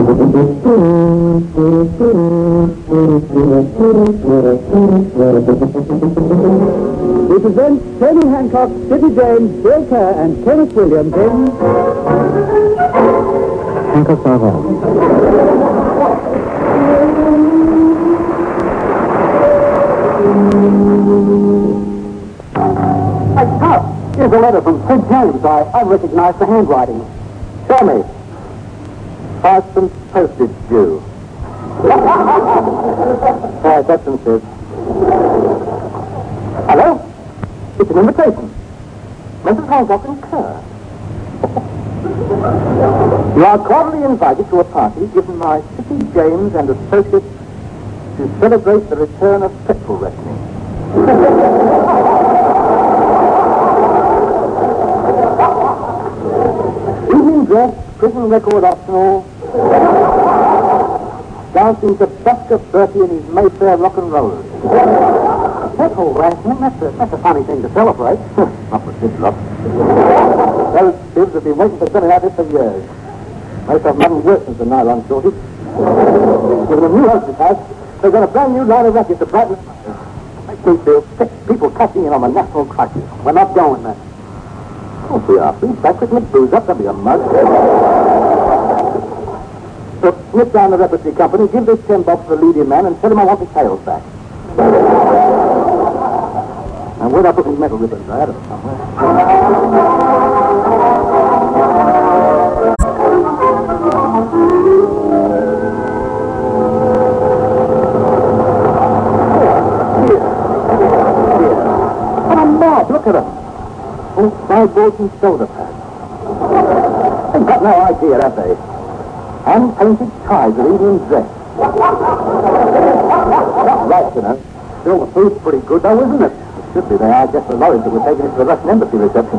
We present Tony Hancock, Sidney James, Bill Kerr, and Kenneth Williams in Hancock's Our Home. Hey, Tuck, here's a letter from Sid James. I recognize the handwriting. Show me. Parsons postage due. That's and says. Hello? It's an invitation. Mrs. Hancock and Kerr. You are cordially invited to a party given by Sidney James and Associates to celebrate the return of petrol reckoning. Evening dress, prison record optional. Dancing to Buster Bertie and his Mayfair rock and rollers. Petrol rationing, that's a funny thing to celebrate. Not for Sid's lot. Those kids have been waiting for something like this for years. Most of them haven't worked since the nylon shortage. With a new husband's house, they've got a brand new line of rackets to brighten it. Makes me feel sick. People cashing in on a national crisis. We're not going there. Oh, we are. Please, back with booze up. That'll be a mug. So, snip down the repertory company, give this $10 to the leading man, and tell him I want the tails back. And where'd I put these metal ribbons? I had them somewhere. What a mob! Look at them. All sideboards and soda pads. They've got no idea, have they? Hand-painted ties of evening dress. Right, you know. Still, the food's pretty good, though, isn't it? It should be. They are just the lorries that were taking it to the Russian embassy reception.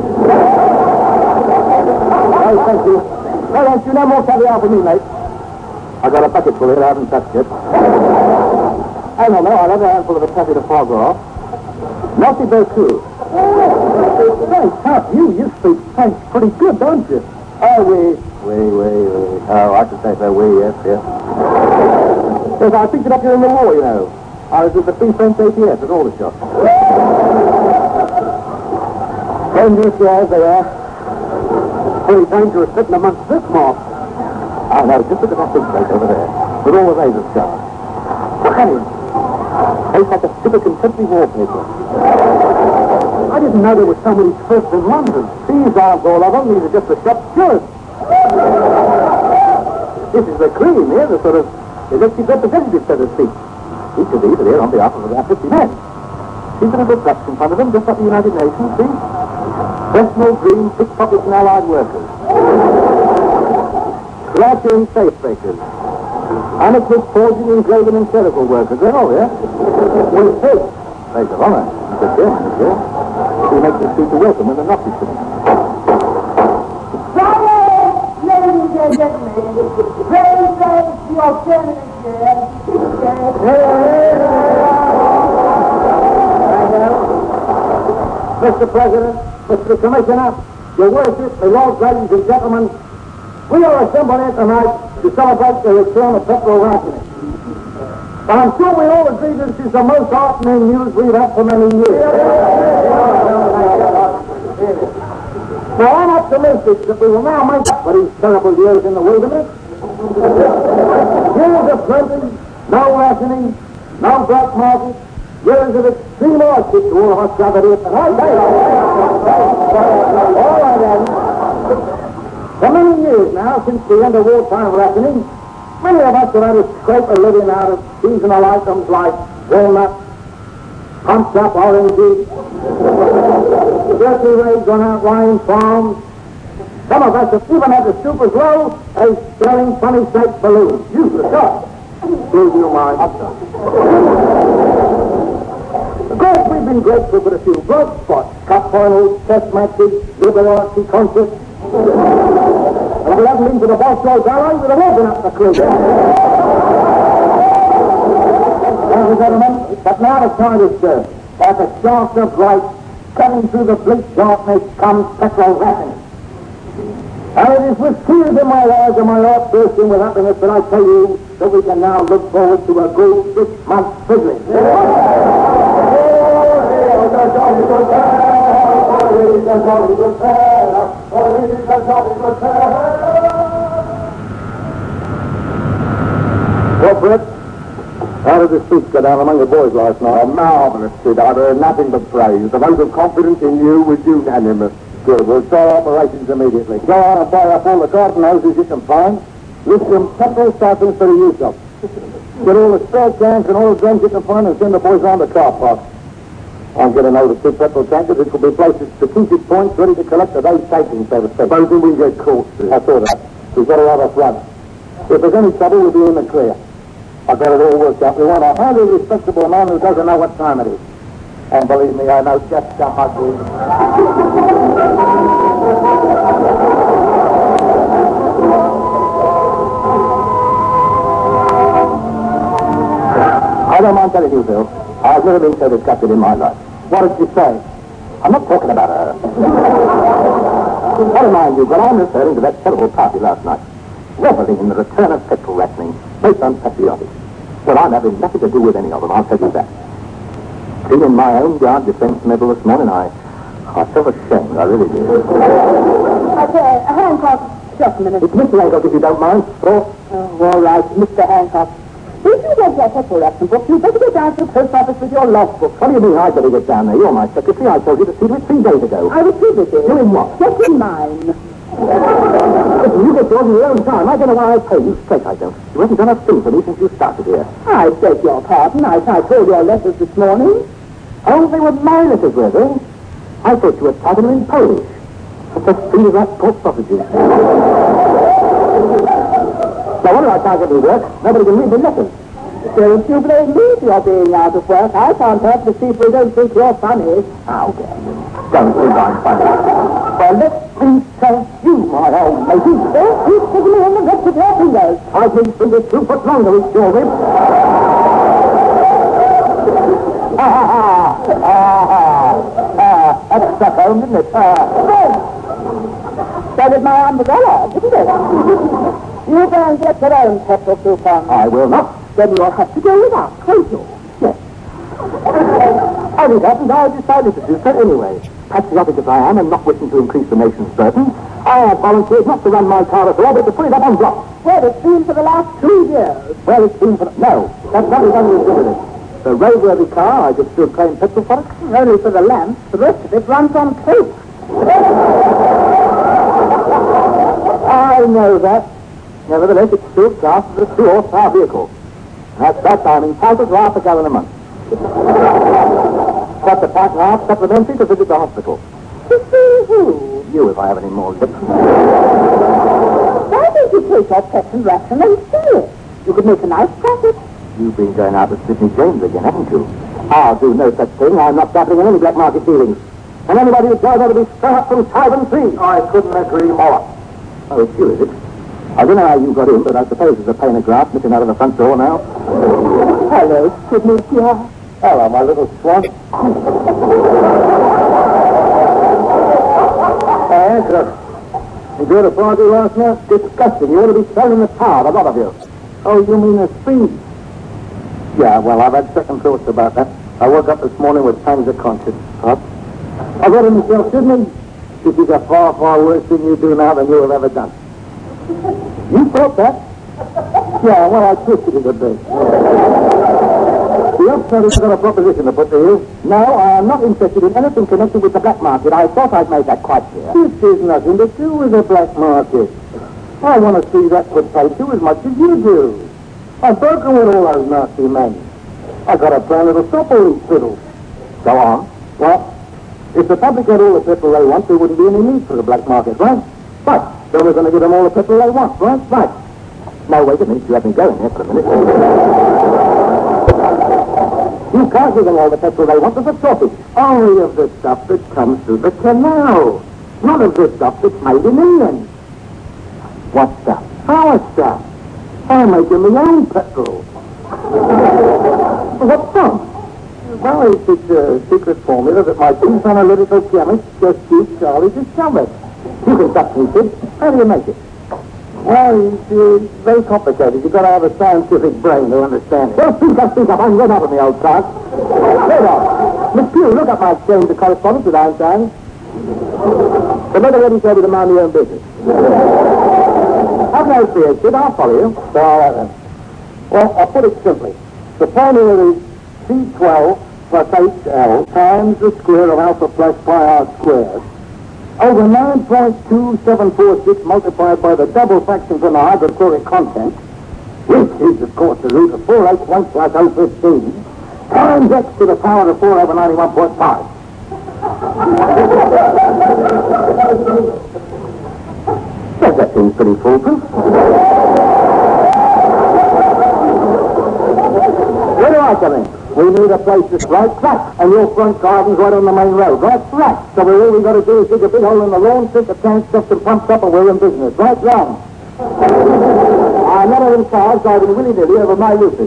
Oh, thank you. Well, don't you no more caviar for me, mate. I got a bucket full here I haven't touched yet. I don't know. I'll have a handful of the taffy to foie gras. Merci beaucoup. Hey, Tom, you speak French pretty good, don't you? Oh, oui. Oh, I should say so, oui, yes. Yes, I picked it up here in the war, you know. I was with the Free French ATS at all the shops. Dangerous guys they are. Pretty dangerous sitting amongst this mob. I know, just look at that big place over there, with all the razor scars. Look at him. Tastes like a strip of contemporary wallpaper. I didn't know there were so many firsts in London. These aren't all of them, these are just the shop stewards. This is the cream here, the sort of elected representative, so to speak. Each of these are here on behalf of about 50 men. See the little plaques in front of them, just like the United Nations, see? Bethnal Green, pickpockets and allied workers. Scratcher and safe breakers. Amateur forging, engraving and clerical workers. They're all here. Well, it's his. Place of honor. Mr. Chairman is here. He makes the speech to welcome when the Nazis come in. Ladies and gentlemen, very thanks to your chairman here. Mr. President, Mr. Commissioner, Your Worship, the Lords, ladies and gentlemen, we are assembled here tonight to celebrate the return of petrol rationing. But I'm sure we all agree this is the most heartening news we've had for many years. Now, I'm optimistic that we will now make up for these terrible years in the wilderness. Years of plenty, no rationing, no black market, years of extreme hardship to all of us gathered here tonight. All right, then. For many years now, since the end of wartime rationing, many of us have had to scrape a living out of seasonal items like walnuts, pumped up oranges, turkey raids on outlying farms. Some of us have even had to stoop as low as selling funny-shaped balloons. You for sure. Lose your mind. Of course, we've been grateful for a few bright spots. Cup finals, test matches, liberty concerts. And we haven't been to the Bolshoi Ballet with a woven up the crew. Ladies and gentlemen, but now the time is served. Like a shaft of light cutting through the bleak darkness comes petrol rationing. And it is with tears in my eyes and my heart bursting with happiness that I tell you that we can now look forward to a good 6 months fiddling. Well, Brett, how did the speech go down among the boys last night? Marvelous, Sid. I've heard nothing but praise. The vote of confidence in you was unanimous. Good. We'll start operations immediately. Go on and buy up all the garden hoses you can find. List some petrol stations for the use of. Get all the spare cans and all the drums you can find and send the boys around the car park. I'm going to know the 2 petrol tankers which will be placed at strategic points ready to collect the day's taking, so to speak. Supposing we get caught, Sid. I saw that. We've got to have a flood. If there's any trouble, we'll be in the clear. I've got it all worked out. We want a highly respectable man who doesn't know what time it is. And believe me, I know just how much we... I don't mind telling you, Bill. I've never been so disgusted in my life. What did she say? I'm not talking about her. Never mind you, but I'm referring to that terrible party last night. Reveling in the return of petrol rationing, most unpatriotic. Well, I'm having nothing to do with any of them, I'll tell you that. Being in my own guard defense medal this morning, I felt ashamed, I really did. Hancock, just a minute. It's Mr. Hancock, if you don't mind. Oh, all right, Mr. Hancock. If you get your petrol ration book, you better get down to the post office with your logbook. What do you mean I better get down there? You're my secretary. I told you to see to it 3 days ago. I received it. Doing what? Checking mine. Listen, you get yours in your own time. I don't know why I pay you straight, I don't. You haven't done a thing for me since you started here. I beg your pardon. I told your letters this morning. Oh, they were my letters, were they? I thought you were typing them in Polish. Such a thing as that pork sausages. Now, what do I can't get me work? Nobody can read the letters. Don't you blame me if you're being out of work. I can't help to see if we don't think you're funny. How dare you? Don't think I'm funny. Well, let me tell you, my old lady. Don't keep sticking me in the guts of your fingers. I've been fingers 2 foot longer, it's your rib. That stuck home, didn't it? So did my umbrella, didn't it? You go and get your own petrol coupon. I will not. Then you'll have to go without, won't you? Yes. As it happened, I decided to do so anyway. Patriotic as I am and not wishing to increase the nation's burden, I have volunteered not to run my car at all, but to put it up on blocks. Well, it's been for the last 2 years. Well, it's been for... No, that's not anything to do with it. The roadworthy car, I just still claim petrol for it. Only for the lamp. The rest of it runs on coke. I know that. Nevertheless, it's still classed as a 2-horsepower vehicle. That's that I'm entitled to half a gallon a month. Got the pack half supplementary to visit the hospital. To see who? You, if I have any more lips. Why don't you take your petrol ration and sell it? You could make a nice profit. You've been going out with Sidney James again, haven't you? I'll do no such thing. I'm not dabbling in any black market dealings. And anybody who tries to be strung up from 5 and 3. I couldn't agree more. Oh, it's you, is it? I don't know how you got in, but I suppose there's a pane of glass missing out of the front door now. Hello, Sidney, dear. Hello, my little swan. Look. Enjoyed a party last night? Disgusting. You ought to be selling the car, the lot of you. Oh, you mean the speed? Yeah, well, I've had second thoughts about that. I woke up this morning with pangs of conscience. Huh? I got to myself, Sidney, this is a far, far worse thing you do now than you have ever done. You thought that? Yeah, well, I twisted it a bit. The upshot is I've got a proposition to put to you. No, I am not interested in anything connected with the black market. I thought I'd made that quite clear. This is nothing to do with the black market. I want to see that put paid to as much as you do. I've broken with all those nasty men. I got a plan that'll stop all these fiddles. Go on. What? If the public had all the petrol they want, there wouldn't be any need for the black market, right? Right. So we're going to give them all the petrol they want, right? Right. Now, wait a minute. You have me going here for a minute. You can't give them all the petrol they want. There's a shortage. Only of the stuff that comes through the canal. None of the stuff that's made in England. What stuff? Our stuff. I'm making my own petrol. What from? Well, it's a secret formula that my chief analytical chemist just used Charlie discovered. You can touch me, kid. How do you make it? Well, it's very complicated. You've got to have a scientific brain to understand it. Well, speak up. I'm right up on the old card. Hold on. Miss Pugh, look up my exchange of correspondence with Einstein. The better ready to be to mind your own business. Have no fear, kid. I'll follow you. All right, then. Well, I'll put it simply. The formula is C12 plus HL times the square of alpha plus pi r squared over 9.2746 multiplied by the double fraction from the hydrochloric content, which is, of course, the root of 4H1 plus O15, times x to the power of 4 over 91.5. Yes, that seems pretty foolproof. Where do I come in? We need a place that's right flat, and your front garden's right on the main road. Right flat. So all we got to do is dig a big hole in the lawn, sink a tank, stuff and pumps up, and we're in business. Right, wrong? I'm not in cars driving willy-nilly over my roofing.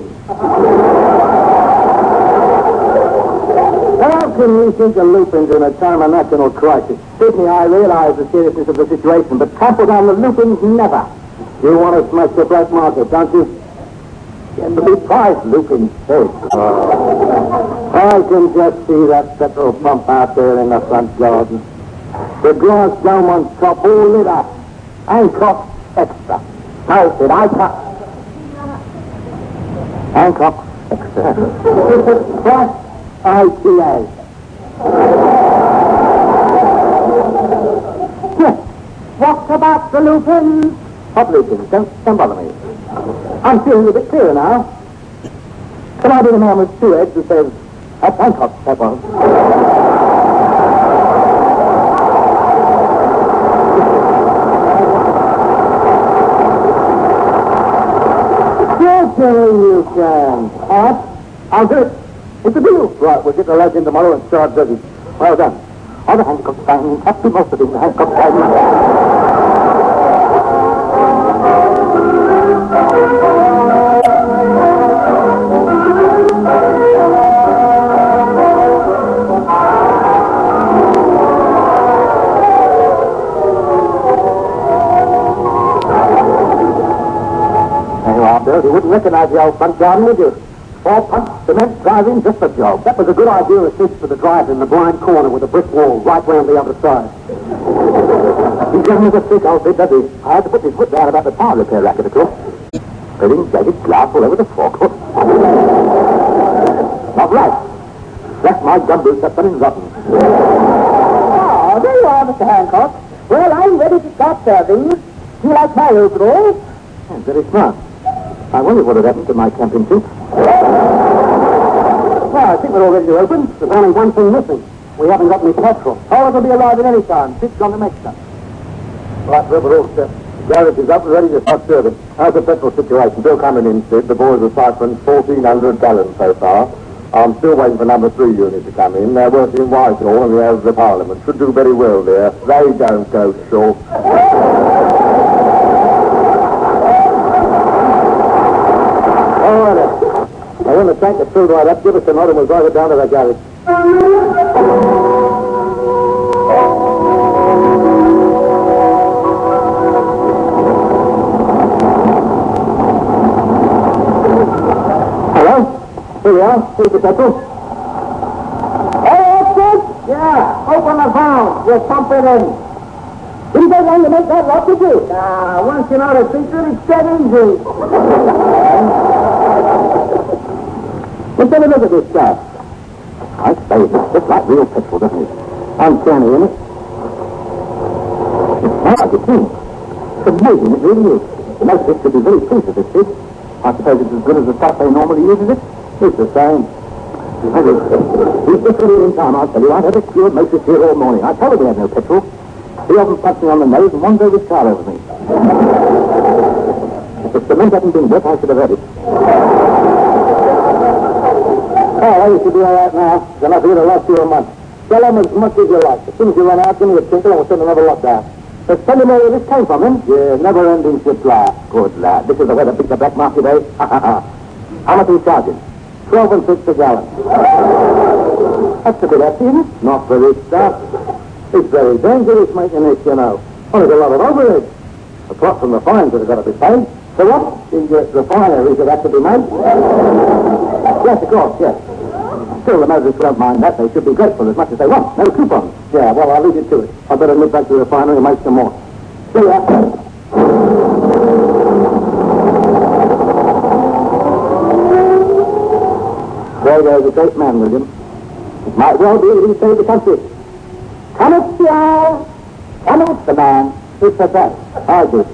How can we think of loopings in a time of national crisis? Certainly, I realize the seriousness of the situation, but trample down the loopings, never. You want to smash the black market, don't you? Yes, but we prize looping first. I can just see that petrol pump out there in the front garden. The glass dome on top, all lit up. Hancock Extra. No, said Hancock Extra. Plus ITA. Yes. What about the loopings? What loopings? Don't bother me. I'm feeling a bit clearer now. Can I be the man with 2 heads who says, that's Hancock, that was. Certainly you can. All right, I'll do it. It's a deal. Right, we'll get the lads in tomorrow and start busy. Well done. All the Hancock signing, have to most of it, the Hancock signing. You wouldn't recognize the old front garden, would you? 4 pumps, cement, driving, just a job. That was a good idea to assist for the drive in the blind corner with a brick wall right round the other side. He gave me the thick old bit, does he? I had to put his foot down about the tire repair racket, of course. Fitting jagged glass all over the forecourt. Not right. That's my gumboots up and rotten. Oh, there you are, Mr. Hancock. Well, I'm ready to start serving. Do you like my overalls? Yeah, very smart. I wonder what had happened to my camping suit. Well, I think we're all ready to open. There's only one thing missing. We haven't got any petrol. Oh, it'll be arriving any time. Fit's on the next time. Right, we're all set. Garage is up and ready to start serving. How's the petrol situation? Bill coming in, Sid. The boys have siphoned 1,400 gallons so far. I'm still waiting for number 3 unit to come in. They're working in Whitehall and the Houses of Parliament. Should do very well there. They don't go short. When the tank is filled right up, give us a note and we'll drive it down to the garage. Hello? Here we are. Here's the petrol. Hey, that's it? Yeah, open the valve. We'll pump it in. Didn't take long to make that lot, did you? Once you know the secret, it's dead easy. Let's have a look at this stuff. I say, it looks like real petrol, doesn't it? Uncanny, isn't it? It smells like it, too. It's amazing, it really is. The most of it should be very pleased with this fish. I suppose it's as good as the stuff they normally use, is it? It's the same. He's just really in time, I'll tell you. I've had a queue at Moses here all morning. I told him we had no petrol. 3 of them punched me on the nose and one drove his car over me. If the cement hadn't been wet, I should have had it. Oh, you should be all right now. There's enough here to last you a month. Sell them as much as you like. As soon as you run out, give me a tinkle and we'll send another lot down. There's plenty more where this came from, then? Yeah, never-ending supply. Good lad. This is the way to beat the black market, eh? How much are you charging? 12 and 6 a gallon. That's a bit hefty, isn't it? Not for this stuff. It's very dangerous making this, you know. Well, there's a lot of overhead. Apart from the fines that have got to be paid. So what? The refineries that have to be made? Yes, of course, yes. Still, the motorists don't mind that. They should be grateful as much as they want. No coupons. Yeah, well, I'll leave you to it. I'd better nip back to the refinery and make some more. See ya. There goes a great man, William. It might well be that he saved the country. Come it, y'all. Come it, the man. Who said that? I do.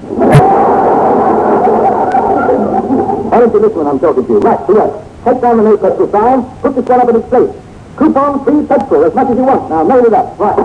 Why don't you listen when I'm talking to you? Right, here. Take down the new petrol sign, put this one up in its place. Coupon free petrol, as much as you want. Now, mail it up. Right.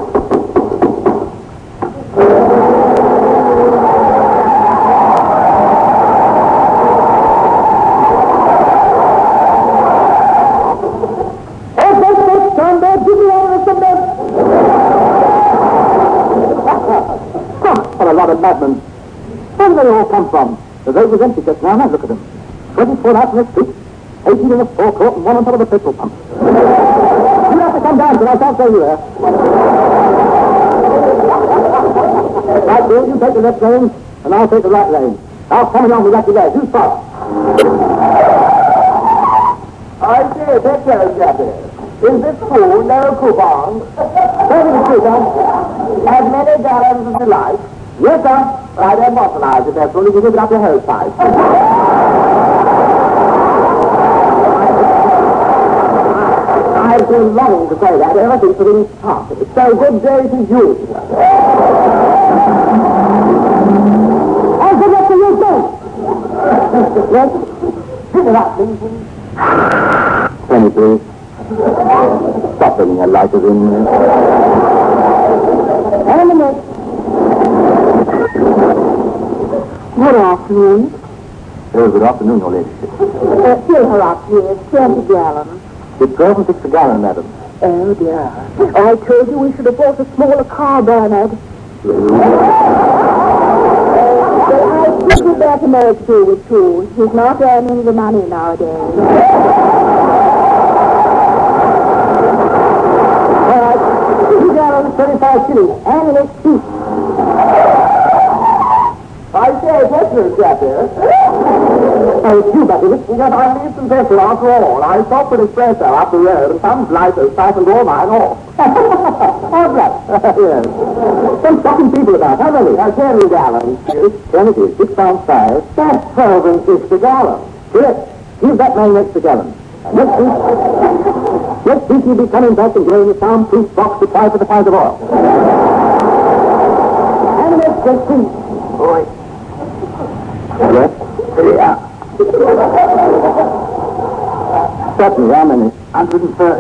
What a lot of madmen. Where do they all come from? The road was empty just now. Now look at them. 24 out in the street, 18 in the forecourt, and one on top of the petrol pump. You have to come down, but I can't show you there. Right, Bill, you take the left lane, and I'll take the right lane. I'll come along with that delay. You stop. I say, take care of that. Is this food no coupons? Tell me the truth, huh? As many gallons as you like. Yes, sir. I don't mobilize the petrol. You can give it up your hose pipe. I've been longing to say that ever since we started. So good day to you. And good luck to you, too. Yes? Give it up, please. Penny, please. Stop bringing your lighters in there. And a minute. Good afternoon. Good afternoon, your ladyship. Fill her up, please. 20 gallons. It's 12 and 6 a gallon, madam. Oh, dear. I told you we should have bought a smaller car, Bernard. I think we'd better know it through with too. He's not earning the money nowadays. All right. 2 gallons, 35 shillings. And an excuse. I say, petrol chap here. Oh, it's you, Betty. Yes, I need some petrol after all. I stopped at espresso up the road and some blighters siphoned all mine off. How's that? Yes. Some shocking people about, how many? 10 gallons. 10 it is. £6.5. That's 12 and 6 a gallon. Yes. Give that man an extra gallon. Next week you'll be coming back and getting a soundproof box to try for the price of oil. And an extra seat. Boy. Yes? Yeah. Certainly, how many? 130.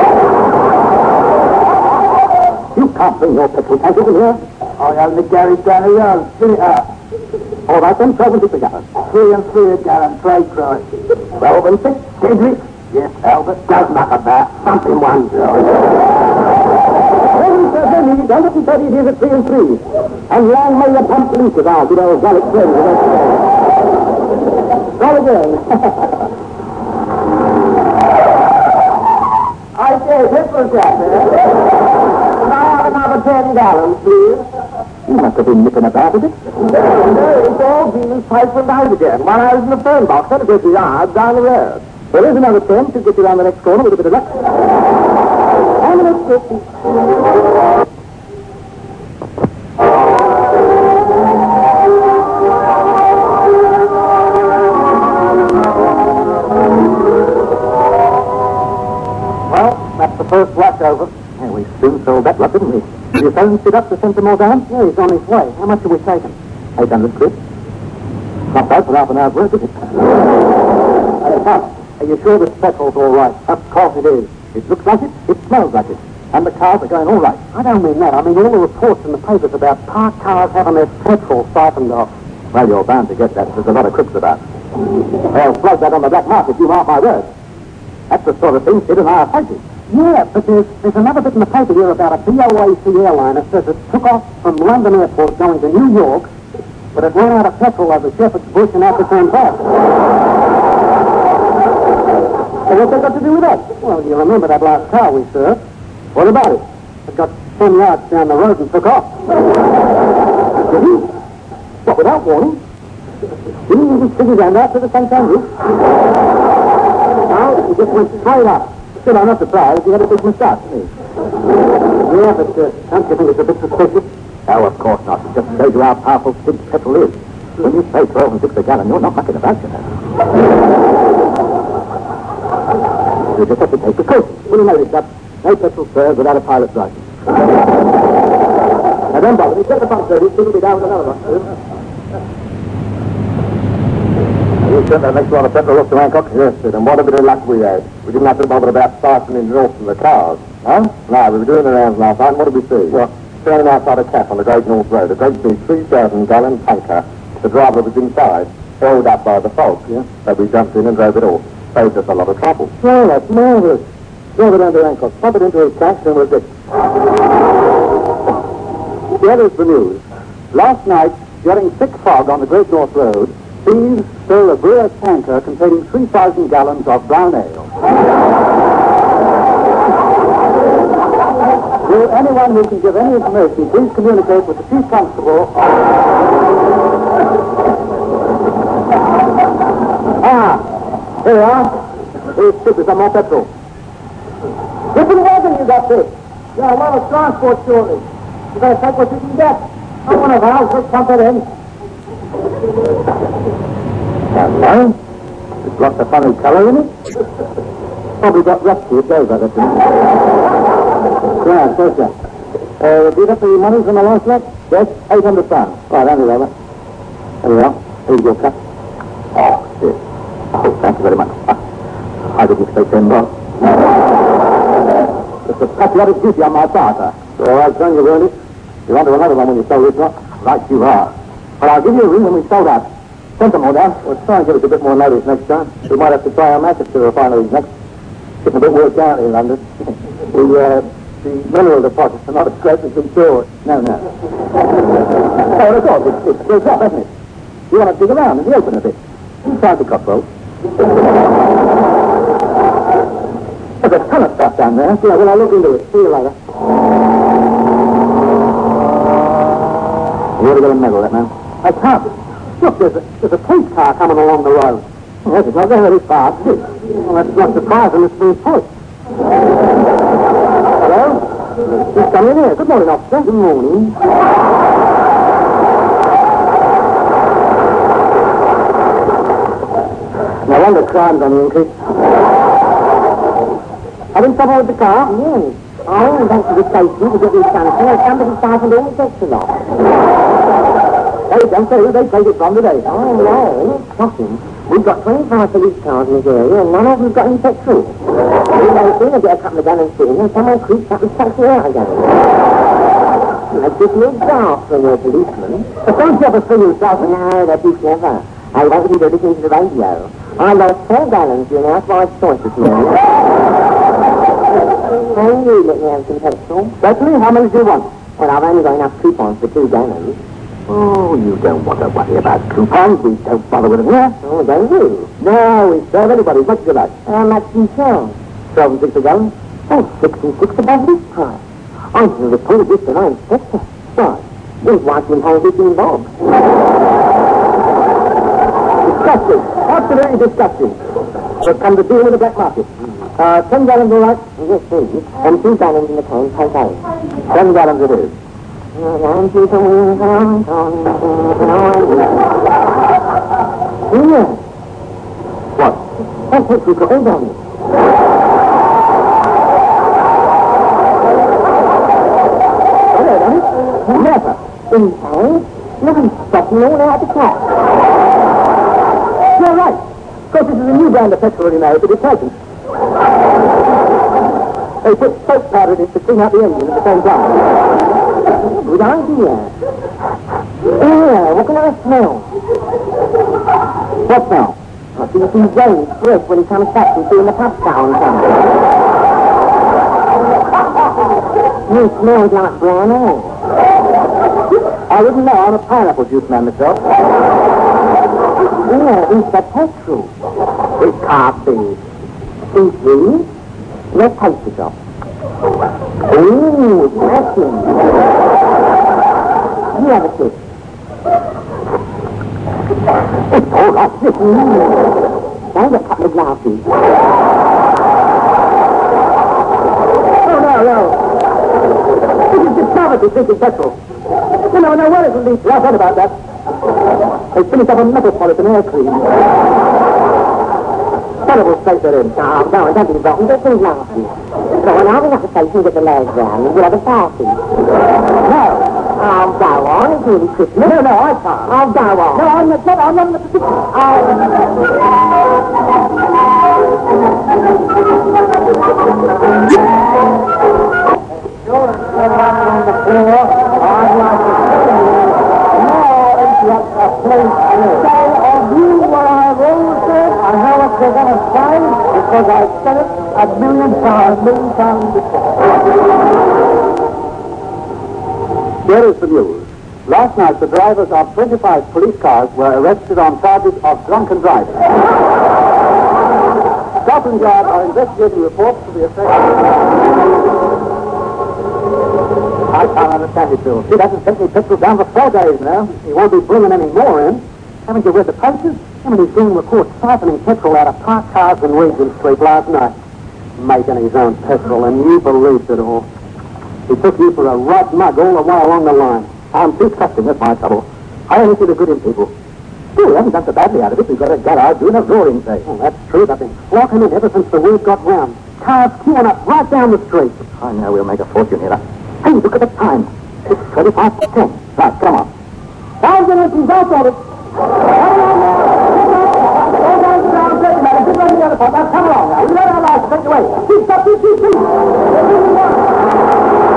You can't bring your petrol tank over here. I have the garage down here. Fill it up. All right, then, 12 and 6 a gallon. 3 and 3 a gallon, trade price. 12 and 6, Cedric? Yes, Albert. Does knock about. Something one. Don't let me tell you it is at 3 and 3. And long may the pump leak with our good old Gallic friends. Try again. I say, petrol chap there. Can I have another 10 gallons, please? You must have been nipping about a bit. No, it's all been siphoned out again. While I was in the phone box, had to go to the yard down the road. There is another 10 to get you around the next corner with a bit of luck. And the next 50. That's the first watch over. Yeah, we soon sold that lot, didn't we? Did your phone sit up to send some more down? Yeah, he's on his way. How much have we taken? 800 quid. Not bad for half an hour's work, is it? Hey, Tom, are you sure this petrol's all right? Of course it is. It looks like it. It smells like it. And the cars are going all right. I don't mean that. I mean all the reports in the papers about parked cars having their petrol siphoned off. Well, you're bound to get that. There's a lot of crooks about. They'll plug that on the black market, you mark my words. That's the sort of thing Sid and I are fighting. Yeah, but there's another bit in the paper here about a BOAC airline that says it took off from London Airport going to New York, but it ran out of petrol over Shepherd's Bush and Atherton Pass. So what's that got to do with that? Well, you remember that last car we served. What about it? It got 10 yards down the road and took off. Did he? What, without warning? Didn't he even stick his hand out to the sunshine roof? No, he just went straight up. Still, I'm not surprised. He had a big moustache. Yeah, but don't you think it's a bit suspicious? Oh, of course not. It just shows you how powerful Sid's petrol is. When you pay 12 and 6 a gallon, you're not mucking about, you know. You just have to take precautions. Well, you know this stuff. No petrol serves without a pilot's license. Now, don't bother. You set the pump service, you'll be down with another one. You sure that makes a lot of petrol up to Hancock? Yes, sir. And what a bit of luck we had. We didn't have to bother about fastening the off to the cars. Huh? No, we were doing the rounds last night, and what did we see? Well, standing outside a cafe on the Great North Road, a great big 3,000-gallon tanker. The driver was inside, held up by the fog. Yeah? So we jumped in and drove it off. Saved us a lot of trouble. Oh, that's marvelous. Drive it down to Hancock, pump it into his tank, and we'll get... Here is the news. Last night, during thick fog on the Great North Road, thieves stole a Brewer's tanker containing 3,000 gallons of brown ale. Will anyone who can give any information please communicate with the Chief Constable? Here we are. Here's ship with some more petrol. Which wagon you got this? Yeah, well, it's transport shortly. You better take what you can get. Not one of ours. Let's pump it in. Hello? It's got a funny color in it. Probably got rusty. It's over, that's it. Yeah, so, sir. Did up the money from the last lot? Yes, £800. Right, hand it over. There we are. Here's your cut. Oh, shit. Oh, thank you very much. I didn't expect $10. It's a patriotic duty on my part, sir. All right, son, you earned it. You're onto another one when you sold this lot. Right you are. But I'll give you a ring when we sold out. Send some more down. Well, try and give us a bit more notice next time. We might have to try our matches to refineries next. Getting a bit worked out in London. The mineral deposits are not as great as we thought. No. Oh, of course, it's built up, hasn't it? You want to dig around in the open a bit. Try the cutthroat. There's a ton of stuff down there. Yeah, well, I'll look into it. See you later. You ought to get a medal, that man. I can't. Look, there's a police car coming along the road. Yes, it's not very fast, is it? Well, that's not surprising. It's been pushed. Hello? He's coming here. Good morning, officer. Good morning. No wonder crime's on the increase. Having trouble with the car? Yes. I went back to the station to get these cancer and somebody started all the extras off. They don't say who they take it from today. Oh, no. It's shocking. We've got 25 police cars in this area and none of them's got any petrol. They soon get a couple of gallons in and someone creeps up and sucks you out again. It's just real dark when you're a policeman. But don't you ever see yourself? No, that'd be clever. I want you to listen to the radio. I lost 4 gallons during our first choice this morning. Can you let me have some petrol? Certainly. How many do you want? Well, I've only got enough coupons for 2 gallons. Oh, you don't want to worry about coupons. We don't bother with them here. Oh, don't you? No, we serve anybody as much as you like. How much do you sell? 12 and 6 a gallon. Oh, 6 and 6 above this price. I should have reported this to my inspector. Why? His wife and whole bit involved. Disgusting. Absolutely disgusting. But come to deal with the black market. 10 gallons all right? Yes, please. And 2 gallons in the can, okay. 10 gallons it is. Yeah. What? That's what we got all down here. Hello, Danny. Never. Inside. Nothing stopping all out the top. You're right. Of course, this is a new brand of petrol you know, it's a detergent. They put soap powder in it to clean out the engine at the same time. Good idea. Yeah, what can I smell? What smell? I think it's James breath when he comes back from doing the pub town time. You smells like brown ale. I wouldn't know, I'm a pineapple juice man myself. Yeah, it's the petrol. It can't be. See? Let's taste it off. Ooh, smashing. You have a kiss. It's all right. Now a couple of glasses. Oh, no. This is depravity, drinking petrol. No, what is the least? I've heard about that. They finished up a metropolitan air cream. Terrible state they're in. No, don't be rotten. Just some glasses. So when I'll be at the station with the legs round, we'll have a party. No. I'll go on. It's really Christmas. No, I can't. I'll go on. No, I'm not. You're on the floor. I'd like to see you. More into a place here. Say of you what I've always said. I know what you're going to say because I've said it a million times before. Here is the news. Last night, the drivers of 25 police cars were arrested on charges of drunken driving. Scotland Yard are investigating reports to the effect. I can't understand it, Bill. He hasn't sent me petrol down for 4 days now. He won't be bringing any more in. Haven't you read the papers? He's being reported siphoning petrol out of parked cars in Regent Street last night. Making his own petrol, and you believed it all. He took you for a right mug all the way along the line. I'm too trusting, that's my trouble. I only see the good in people. Still, we haven't done so badly out of it. We've got a garage doing a roaring day. Oh, that's true. I've been flocking in ever since the word got round. Cars queuing up right down the street. I know we'll make a fortune here. Hey, look at the time. It's 25 to 10. Right, come on. I'll get it. Out at it. Come along now. We let our lives take away. Keep.